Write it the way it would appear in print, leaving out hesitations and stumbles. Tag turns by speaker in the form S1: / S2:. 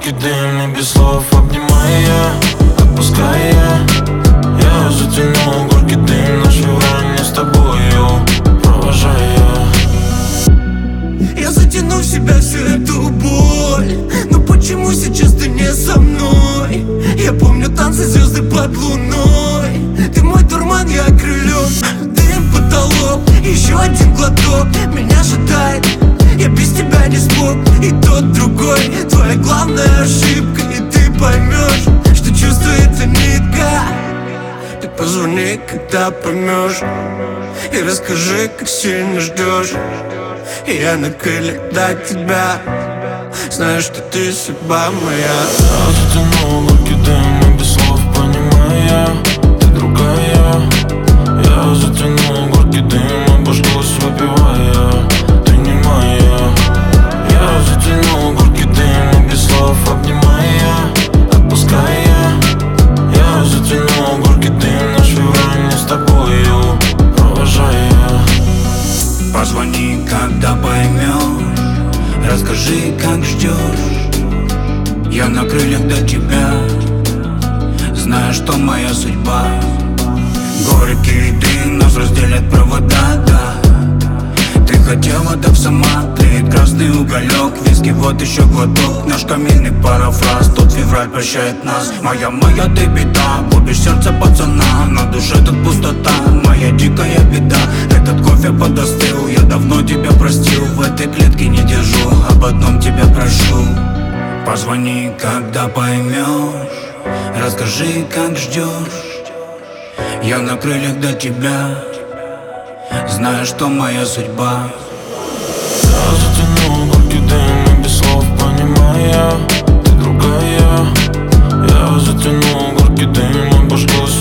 S1: горький дым и без слов обнимая, отпуская. Я затянул горький дым, наш февраль не с тобою провожая.
S2: Я затяну в себя всю эту боль, но почему сейчас ты не со мной? Я помню танцы, звезды под луной. Ты мой дурман, я окрылен. Дым, потолок, еще один глоток. Меня шатает, я без тебя не смог. И тот другой, твоя главная ошибка. И ты поймешь, что чувствует эта нитка. Ты позвони, когда поймешь, и расскажи, как сильно ждешь. И я на крыльях до тебя, знаю, что ты судьба моя.
S1: Я затянул горький дым и без слов понимая, ты другая. Я затянул горький дым, обожглась выпивая, ты не моя. Я затянул горький дым и без слов обнимая, отпуская. Я затянул горький дым, наш февраль не с тобою провожая.
S2: Позвони, когда поймешь, расскажи, как ждешь. Я на крыльях до тебя, знаю, что моя судьба. Горький дым нас разделят провода, да. Ты хотела, так сама, тлеет красный уголек. Виски, вот еще глоток, наш каминный парафраз. Тот февраль прощает нас. Моя ты беда, губишь сердце пацана. На душе тут пустота, моя дикая беда. Этот кофе подостыл, я давно тебя простил. В этой клетке не держу, об одном тебя прошу. Позвони, когда поймешь, расскажи, как ждешь. Я на крыльях до тебя, знаю, что моя судьба.
S1: Я затянул горький дым и без слов понимая, ты другая. Я затянул горький дым, обожглась